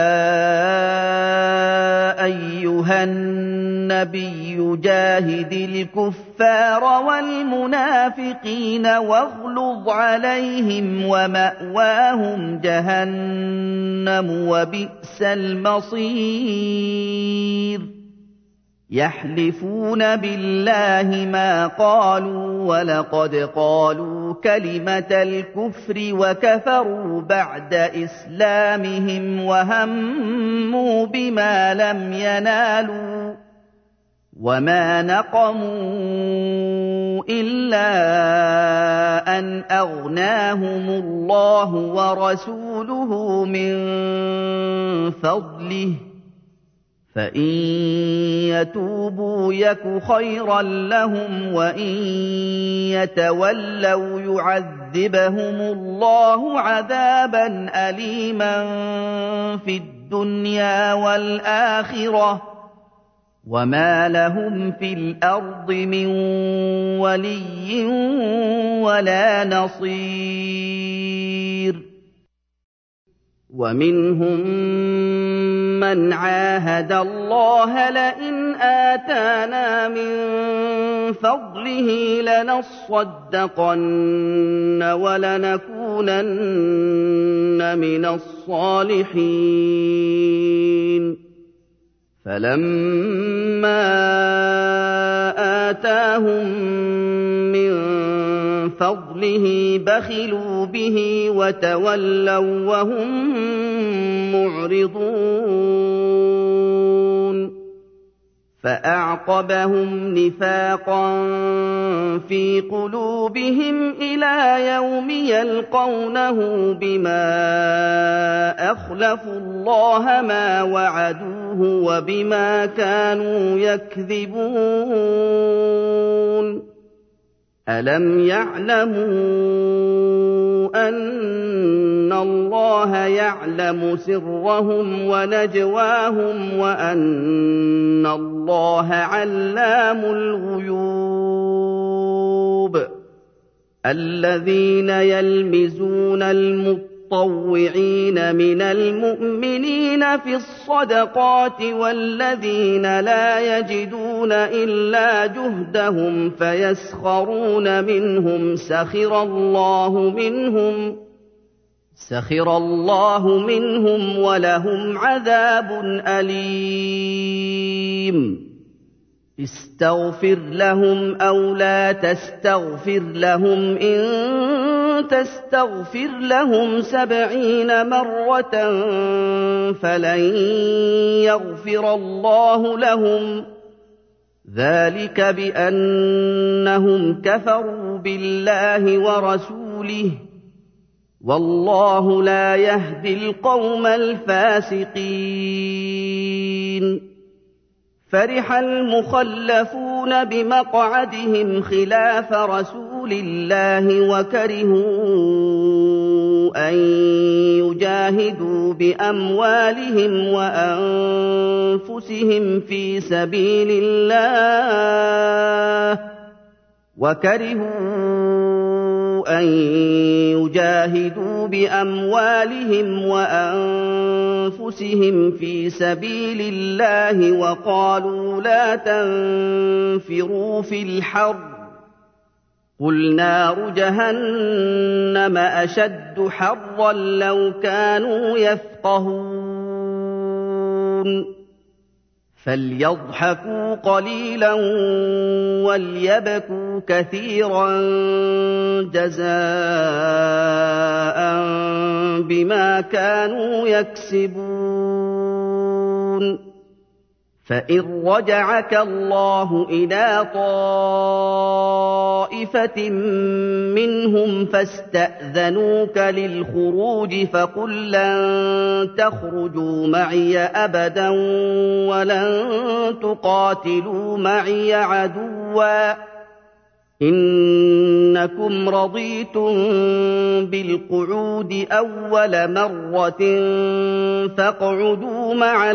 أَيُّهَا النَّبِيُّ جَاهِدِ الْكُفَّارَ وَالْمُنَافِقِينَ وَاغْلُظْ عَلَيْهِمْ وَمَأْوَاهُمْ جَهَنَّمُ وَبِئْسَ الْمَصِيرُ يَحْلِفُونَ بِاللَّهِ مَا قَالُوا وَلَقَدْ قَالُوا كَلِمَةَ الْكُفْرِ وَكَفَرُوا بَعْدَ إِسْلَامِهِمْ وَهَمُّوا بِمَا لَمْ يَنَالُوا وَمَا نَقَمُوا إِلَّا أَنْ أَغْنَاهُمُ اللَّهُ وَرَسُولُهُ مِن فَضْلِهِ فإن يتوبوا يك خيرا لهم وإن يتولوا يعذبهم الله عذابا أليما في الدنيا والآخرة وما لهم في الأرض من ولي ولا نصير ومنهم من عاهد الله لئن آتانا من فضله لنصدقن ولنكونن من الصالحين فلما آتاهم من فضله بخلوا به وتولوا وهم معرضون فأعقبهم نفاقا في قلوبهم إلى يوم يلقونه بما أخلفوا الله ما وعدوه وبما كانوا يكذبون ألم يعلموا أن الله يعلم سرهم ونجواهم وأن الله علام الغيوب الذين يلمزون المطوعين من المؤمنين في الصدقات والذين لا يجدون إلا جهدهم فيسخرون منهم سخر الله منهم سخر الله منهم ولهم عذاب أليم استغفر لهم أو لا تستغفر لهم إن تستغفر لهم سبعين مرة فلن يغفر الله لهم ذلك بأنهم كفروا بالله ورسوله والله لا يهدي القوم الفاسقين فرح المخلفون بمقعدهم خلاف رسول الله وكرهوا أن يجاهدوا بأموالهم وأنفسهم في سبيل الله وكرهوا أن يجاهدوا بأموالهم وأنفسهم في سبيل الله وقالوا لا تنفروا في الحر قل نار جهنم أشد حرا لو كانوا يفقهون فليضحكوا قليلا وليبكوا كثيرا جزاء بما كانوا يكسبون فإن رجعك الله إلى طائفة منهم فاستأذنوك للخروج فقل لن تخرجوا معي أبدا ولن تقاتلوا معي عدوا إنكم رضيتم بالقعود أول مرة فاقعدوا مع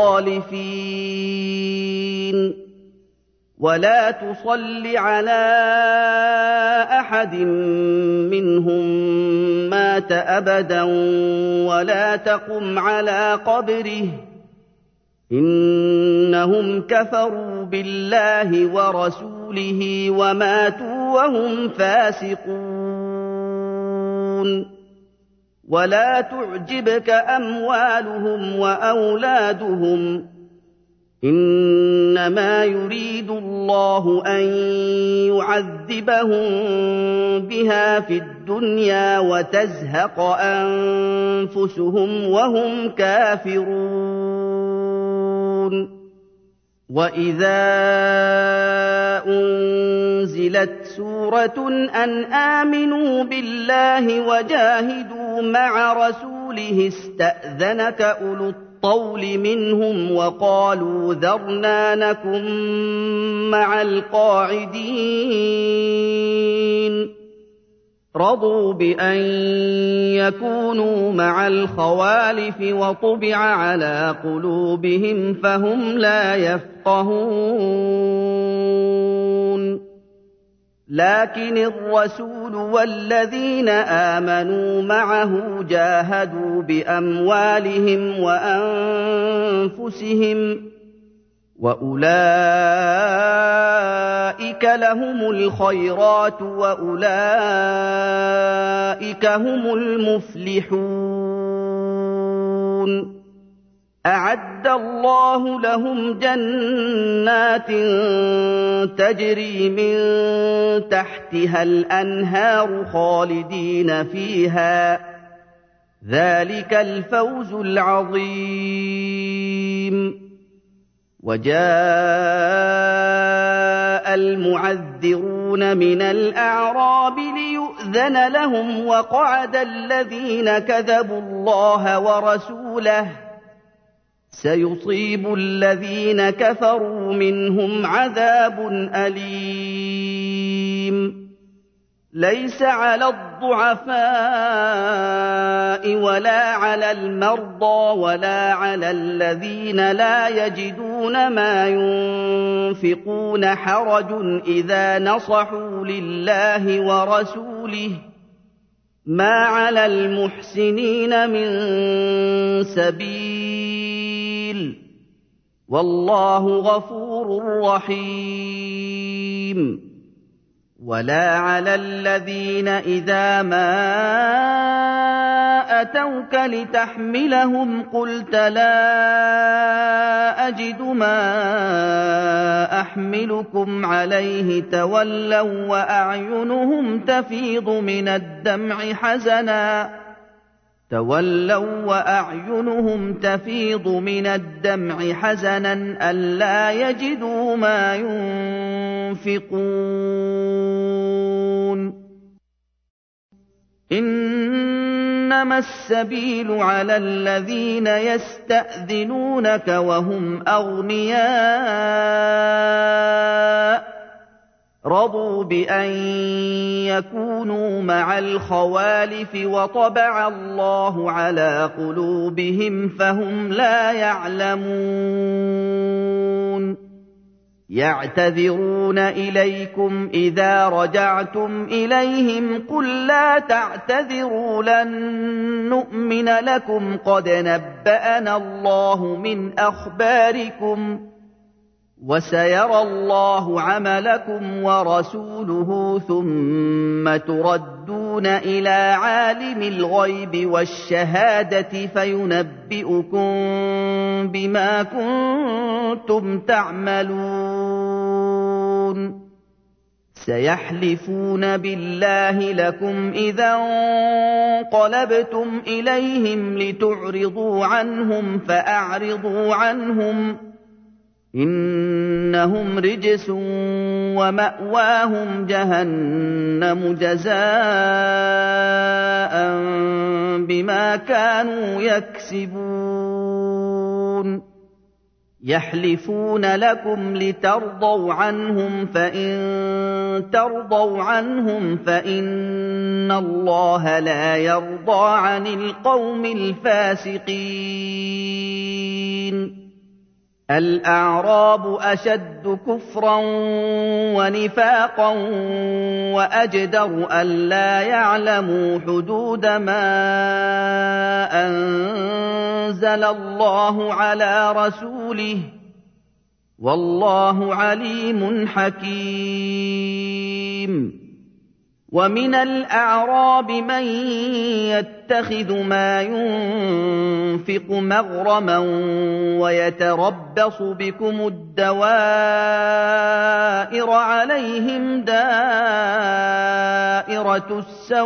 الخالفين ولا تصل على أحد منهم مات أبدا ولا تقم على قبره إنهم كفروا بالله ورسوله وماتوا وهم فاسقون ولا تعجبك أموالهم وأولادهم إنما يريد الله أن يعذبهم بها في الدنيا وتزهق أنفسهم وهم كافرون وإذا أنزلت سورة أن آمنوا بالله وجاهدوا مع رسوله استأذنك أولو الطول منهم وقالوا ذرنا نكن مع القاعدين رضوا بأن يكونوا مع الخوالف وطبع على قلوبهم فهم لا يفقهون لكن الرسول والذين آمنوا معه جاهدوا بأموالهم وأنفسهم وأولئك لهم الخيرات وأولئك هم المفلحون أعد الله لهم جنات تجري من تحتها الأنهار خالدين فيها ذلك الفوز العظيم وجاء المعذرون من الأعراب ليؤذن لهم وقعد الذين كذبوا الله ورسوله سيصيب الذين كفروا منهم عذاب أليم ليس على الضعفاء ولا على المرضى ولا على الذين لا يجدون ما ينفقون حرج إذا نصحوا لله ورسوله ما على المحسنين من سبيل والله غفور رحيم ولا على الذين إذا ما أتوك لتحملهم قلت لا أجد ما أحملكم عليه تولوا وأعينهم تفيض من الدمع حزنا تولوا وأعينهم تفيض من الدمع حزنا ألا يجدوا ما ينفقون إنما السبيل على الذين يستأذنونك وهم أغنياء رضوا بأن يكونوا مع الخوالف وطبع الله على قلوبهم فهم لا يعلمون يعتذرون إليكم إذا رجعتم إليهم قل لا تعتذروا لن نؤمن لكم قد نبأنا الله من أخباركم وسيرى الله عملكم ورسوله ثم تردون إلى عالم الغيب والشهادة فينبئكم بما كنتم تعملون سيحلفون بالله لكم إذا انقلبتم إليهم لتعرضوا عنهم فأعرضوا عنهم إنهم رجس ومأواهم جهنم جزاء بما كانوا يكسبون يحلفون لكم لترضوا عنهم فإن ترضوا عنهم فإن الله لا يرضى عن القوم الفاسقين الأعراب أشد كفرا ونفاقا وأجدر ألا يعلموا حدود ما أنزل الله على رسوله والله عليم حكيم ومن الأعراب من يتخذ ما ينفق مغرما ويتربص بكم الدوائر عليهم دائرة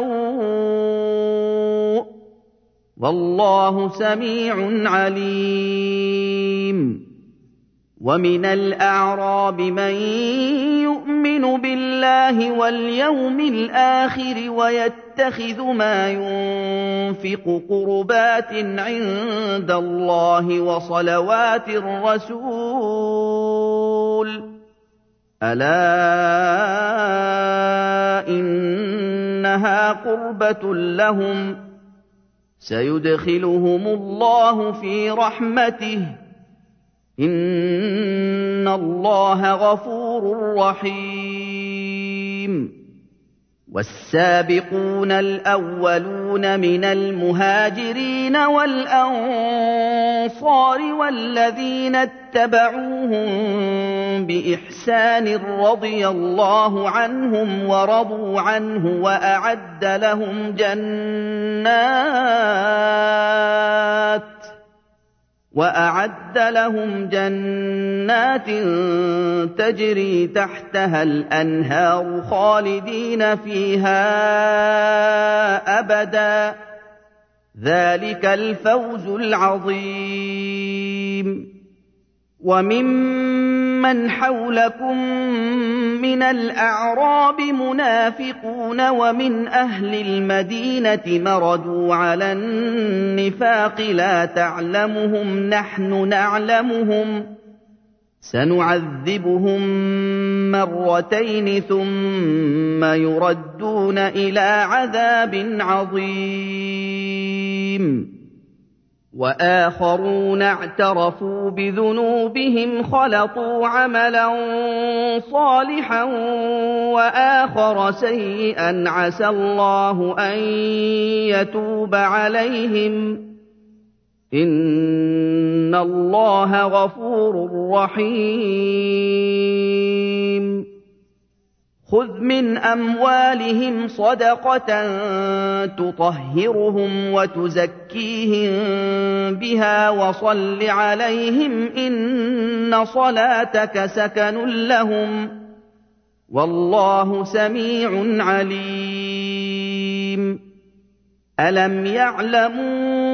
السوء والله سميع عليم وَمِنَ الْأَعْرَابِ مَن يُؤْمِنُ بِاللَّهِ وَالْيَوْمِ الْآخِرِ وَيَتَّخِذُ مَا يُنفِقُ قُرُبَاتٍ عِندَ اللَّهِ وَصَلَوَاتِ الرَّسُولِ ۚ أَلَا إِنَّهَا قُرْبَةٌ لَّهُمْ ۚ سَيُدْخِلُهُمُ اللَّهُ فِي رَحْمَتِهِ ۗ إِنَّ اللَّهَ غَفُورٌ رَّحِيمٌ وَالسَّابِقُونَ الْأَوَّلُونَ مِنَ الْمُهَاجِرِينَ وَالْأَنصَارِ وَالَّذِينَ اتَّبَعُوهُم بِإِحْسَانٍ رَّضِيَ اللَّهُ عَنْهُمْ وَرَضُوا عَنْهُ وَأَعَدَّ لَهُمْ جَنَّاتٍ وَأَعَدَّ لَهُمْ جَنَّاتٍ تَجْرِي تَحْتَهَا الْأَنْهَارُ خَالِدِينَ فِيهَا أَبَدًا ۚ ذَٰلِكَ الْفَوْزُ الْعَظِيمُ وَمِمَّنْ حَوْلَكُم مِّنَ الْأَعْرَابِ مُنَافِقُونَ وَمِنْ أَهْلِ الْمَدِينَةِ مَرَدُوا عَلَى النِّفَاقِ لَا تَعْلَمُهُمْ نَحْنُ نَعْلَمُهُمْ ۚ سَنُعَذِّبُهُم مَّرَّتَيْنِ ثُمَّ يُرَدُّونَ إِلَىٰ عَذَابٍ عَظِيمٍ وَآخَرُونَ اعْتَرَفُوا بِذُنُوبِهِمْ خَلَطُوا عَمَلًا صَالِحًا وَآخَرَ سَيِّئًا عَسَى اللَّهُ أَن يَتُوبَ عَلَيْهِمْ ۚ إِنَّ اللَّهَ غَفُورٌ رَّحِيمٌ خُذْ مِنْ أَمْوَالِهِمْ صَدَقَةً تُطَهِّرُهُمْ وَتُزَكِّيهِم بِهَا وَصَلِّ عَلَيْهِمْ ۖ إِنَّ صَلَاتَكَ سَكَنٌ لَّهُمْ ۗ وَاللَّهُ سَمِيعٌ عَلِيمٌ أَلَمْ يَعْلَمُوا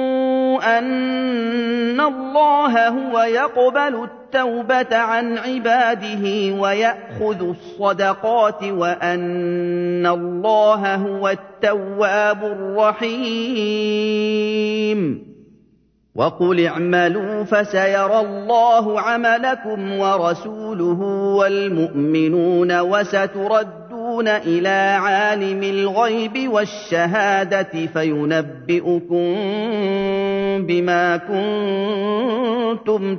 أَنَّ اللَّهَ هُوَ يَقْبَلُ التَّوْبَةَ عَنْ عِبَادِهِ وَيَأْخُذُ الصَّدَقَاتِ وَأَنَّ اللَّهَ هُوَ التَّوَّابُ الرَّحِيمُ وَقُلِ اعْمَلُوا فَسَيَرَى اللَّهُ عَمَلَكُمْ وَرَسُولُهُ وَالْمُؤْمِنُونَ وَسَتُرَدُّونَ إِلَىٰ عَالِمِ الْغَيْبِ وَالشَّهَادَةِ فَيُنَبِّئُكُم بِمَا كُنتُمْ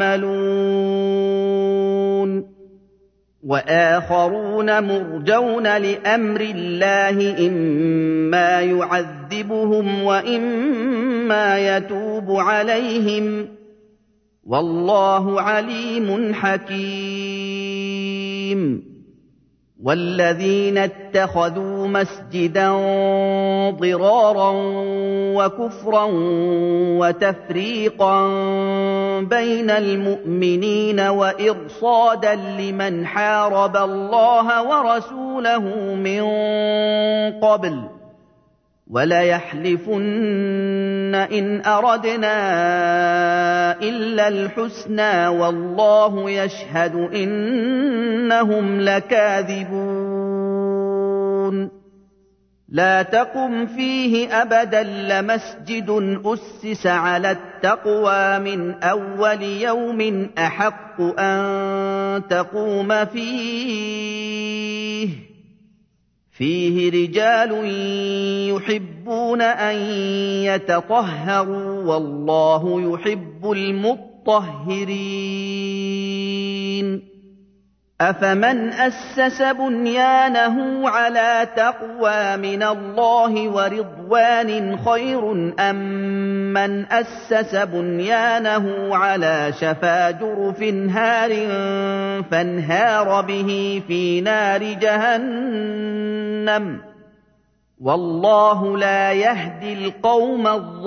تَعْمَلُونَ وَآخَرُونَ مُرْجَوْنَ لِأَمْرِ اللَّهِ إِمَّا يُعَذِّبُهُمْ وَإِمَّا يَتُوبُ عَلَيْهِمْ ۗ وَاللَّهُ عَلِيمٌ حَكِيمٌ وَالَّذِينَ اتَّخَذُوا مَسْجِدًا ضِرَارًا وَكُفْرًا وَتَفْرِيقًا بَيْنَ الْمُؤْمِنِينَ وَإِرْصَادًا لِّمَنْ حَارَبَ اللَّهَ وَرَسُولَهُ مِن قَبْلُ ۚ وَلَيَحْلِفُنَّ إِنْ أَرَدْنَا إِلَّا الْحُسْنَىٰ وَاللَّهُ يَشْهَدُ إِنَّهُمْ لَكَاذِبُونَ لَا تَقُمْ فِيهِ أَبَدًا لَّمَسْجِدٌ أُسِّسَ عَلَى التَّقْوَىٰ مِنْ أَوَّلِ يَوْمٍ أَحَقُّ أَن تَقُومَ فِيهِ ۚ فِيهِ رِجَالٌ يُحِبُّونَ أَن يَتَطَهَّرُوا ۚ وَاللَّهُ يُحِبُّ الْمُطَّهِّرِينَ أَفَمَنْ أَسَّسَ بُنْيَانَهُ عَلَىٰ تَقْوَىٰ مِنَ اللَّهِ وَرِضْوَانٍ خَيْرٌ أَم مَّنْ أَسَّسَ بُنْيَانَهُ عَلَىٰ شَفَا جُرُفٍ هَارٍ فَانْهَارَ بِهِ فِي نَارِ جَهَنَّمَ ۗ وَاللَّهُ لَا يَهْدِي الْقَوْمَ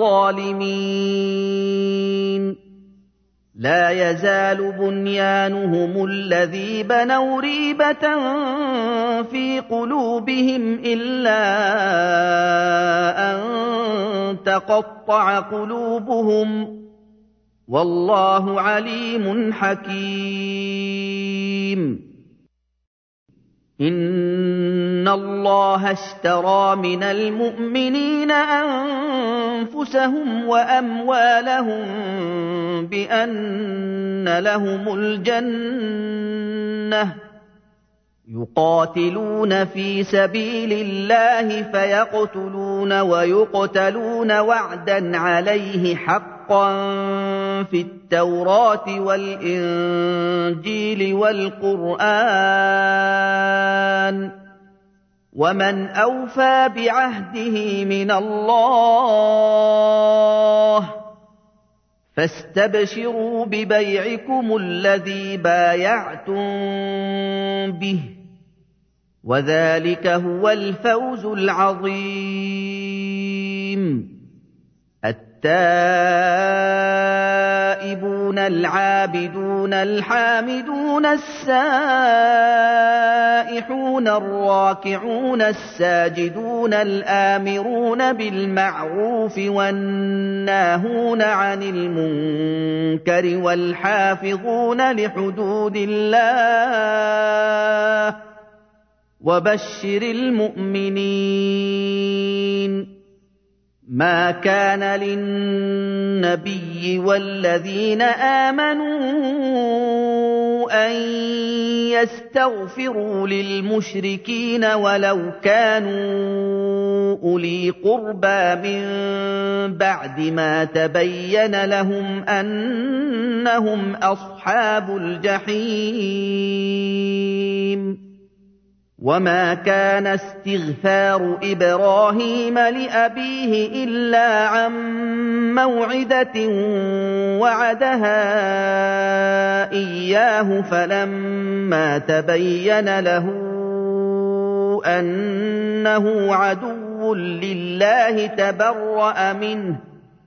الظَّالِمِينَ لَا يَزَالُ بُنْيَانُهُمُ الَّذِي بَنَوْا رِيبَةً فِي قُلُوبِهِمْ إِلَّا أَن تَقَطَّعَ قُلُوبُهُمْ ۗ وَاللَّهُ عَلِيمٌ حَكِيمٌ إِنَّ اللَّهَ اشْتَرَىٰ مِنَ الْمُؤْمِنِينَ أَنفُسَهُمْ وَأَمْوَالَهُم بِأَنَّ لَهُمُ الْجَنَّةَ يُقَاتِلُونَ فِي سَبِيلِ اللَّهِ فَيَقْتُلُونَ وَيُقْتَلُونَ وَعْدًا عَلَيْهِ حَقًّا فِي التَّوْرَاةِ وَالْإِنجِيلِ وَالْقُرْآنِ ۚ وَمَنْ أَوْفَىٰ بِعَهْدِهِ مِنَ اللَّهِ ۚ فَاسْتَبْشِرُوا بِبَيْعِكُمُ الَّذِي بَايَعْتُم بِهِ ۚ وَذَٰلِكَ هُوَ الْفَوْزُ الْعَظِيمُ التائبون العابدون الحامدون السائحون الراكعون الساجدون الآمرون بالمعروف والناهون عن المنكر والحافظون لحدود الله وبشر المؤمنين ما كان للنبي والذين آمنوا أن يستغفروا للمشركين ولو كانوا أولي قربى من بعد ما تبين لهم أنهم أصحاب الجحيم وما كان استغفار إبراهيم لأبيه إلا عن موعدة وعدها إياه فلما تبين له أنه عدو لله تبرأ منه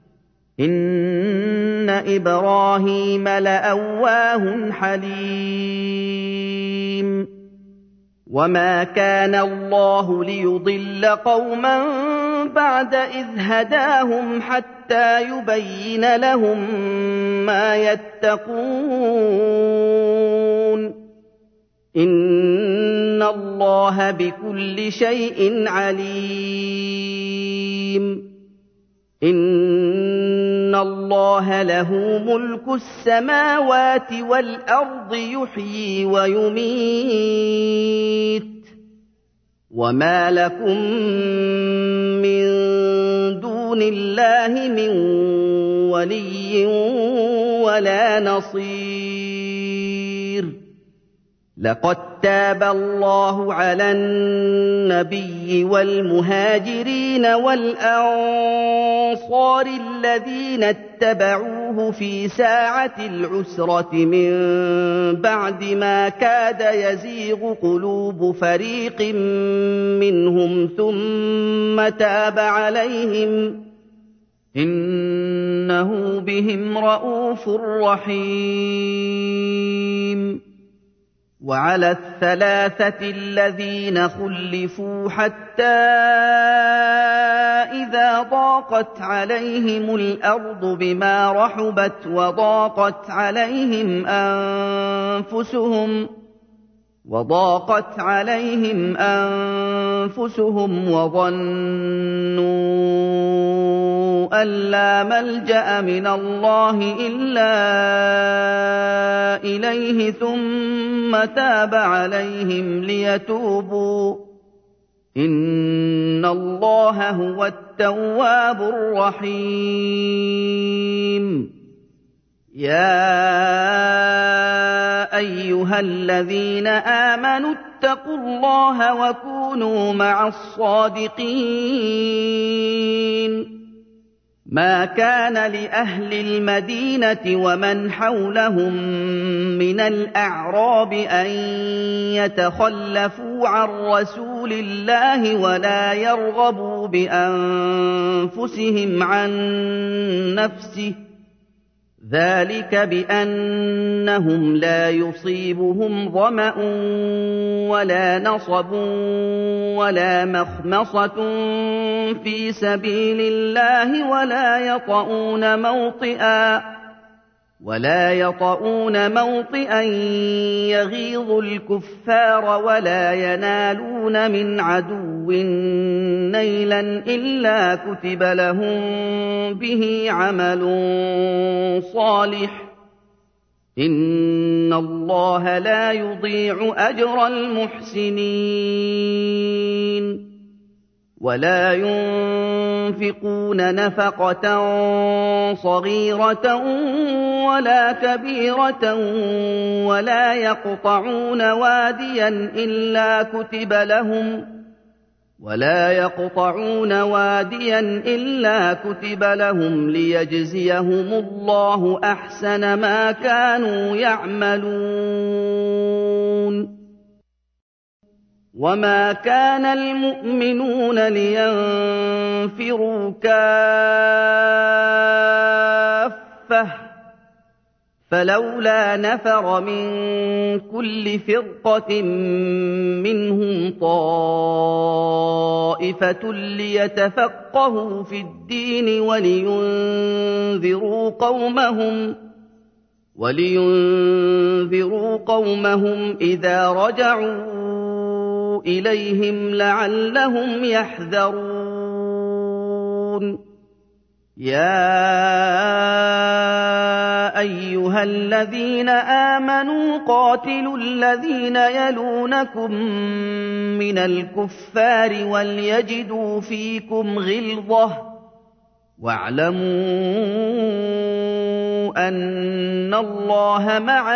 إن إبراهيم لأواه حليم وما كان الله ليضل قوما بعد إذ هداهم حتى يبين لهم ما يتقون إن الله بكل شيء عليم إن الله له ملك السماوات والأرض يحيي ويميت وما لكم من دون الله من ولي ولا نصير لقد تاب الله على النبي والمهاجرين والأنصار الذين اتبعوه في ساعة العسرة من بعد ما كاد يزيغ قلوب فريق منهم ثم تاب عليهم إنه بهم رءوف رحيم وعلى الثلاثة الذين خلفوا حتى إذا ضاقت عليهم الأرض بما رحبت وضاقت عليهم أنفسهم وضاقت عليهم أنفسهم وظنوا أن لا ملجأ من الله إلا إليه ثم تاب عليهم ليتوبوا إن الله هو التواب الرحيم يا أيها الذين آمنوا اتقوا الله وكونوا مع الصادقين ما كان لأهل المدينة ومن حولهم من الأعراب أن يتخلفوا عن رسول الله ولا يرغبوا بأنفسهم عن نفسه ذلك بأنهم لا يصيبهم ظمأ ولا نصب ولا مخمصة في سبيل الله ولا يطؤون موطئا ولا يطؤون موطئا يغيظ الكفار ولا ينالون من عدو نيلا إلا كتب لهم به عمل صالح إن الله لا يضيع أجر المحسنين ولا ينفقون نفقة صغيرة ولا كبيرة ولا يقطعون واديا إلا كتب لهم ولا يقطعون واديا إلا كتب لهم ليجزيهم الله أحسن ما كانوا يعملون وما كان المؤمنون لينفروا كافة فلولا نفر من كل فرقة منهم طائفة ليتفقهوا في الدين ولينذروا قومهم ولينذروا قومهم إذا رجعوا إليهم لعلهم يحذرون يا أيها الذين آمنوا قاتلوا الذين يلونكم من الكفار وليجدوا فيكم غلظة واعلموا أن الله مع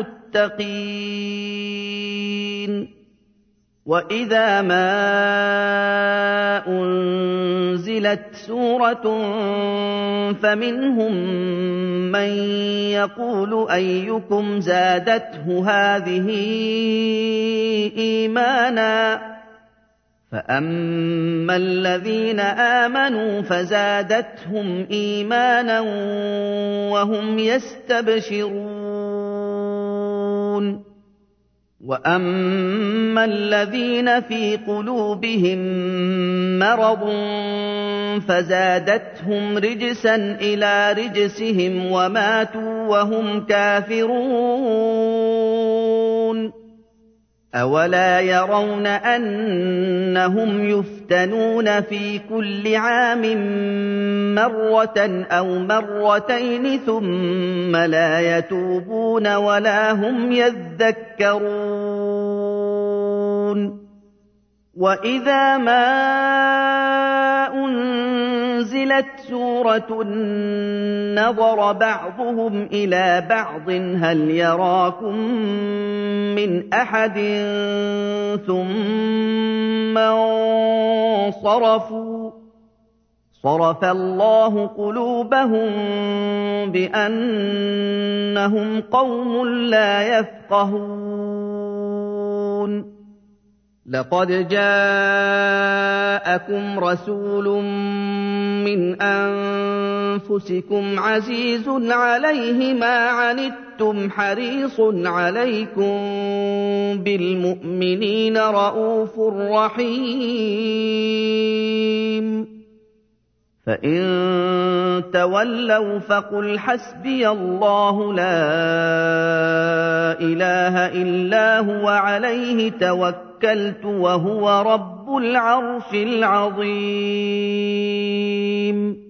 المتقين وإذا ما أنزلت سورة فمنهم من يقول أيكم زادته هذه إيمانا فأما الذين آمنوا فزادتهم إيمانا وهم يستبشرون وأما الذين في قلوبهم مرض فزادتهم رجسا إلى رجسهم وماتوا وهم كافرون أولا يرون أنهم يفتنون في كل عام مرة أو مرتين ثم لا يتوبون ولا هم يذكرون وإذا ما أنزلت سورة نظر بعضهم إلى بعض هل يراكم من أحد ثم انصرفوا صرف الله قلوبهم بأنهم قوم لا يفقهون لقد جاءكم رسول من أنفسكم عزيز عليه ما عنتم حريص عليكم بالمؤمنين رءوف رحيم فإن تولوا فقل حسبي الله لا إله إلا هو عليه توكلت وهو رب العرش العظيم